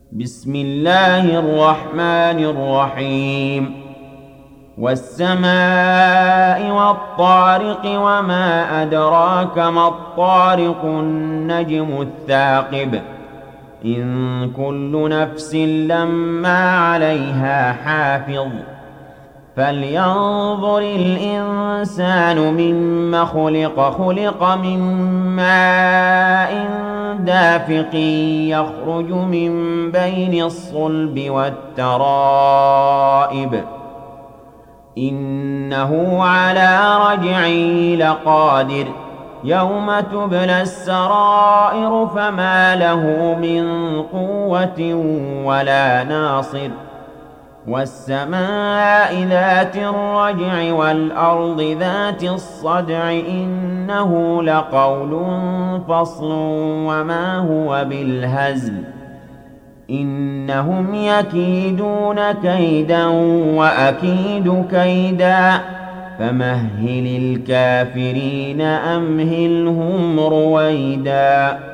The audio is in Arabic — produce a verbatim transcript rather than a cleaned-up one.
بسم الله الرحمن الرحيم والسماء والطارق وما أدراك ما الطارق النجم الثاقب إن كل نفس لما عليها حافظ فلينظر الإنسان مما خلق خلق من ماء دافق يخرج من بين الصلب والترائب إنه على رجعه لقادر يوم تبلى السرائر فما له من قوة ولا ناصر والسماء ذات الرجع والأرض ذات الصدع إنه لقول فصل وما هو بالهزل إنهم يكيدون كيدا وأكيد كيدا فمهل الكافرين أمهلهم رويدا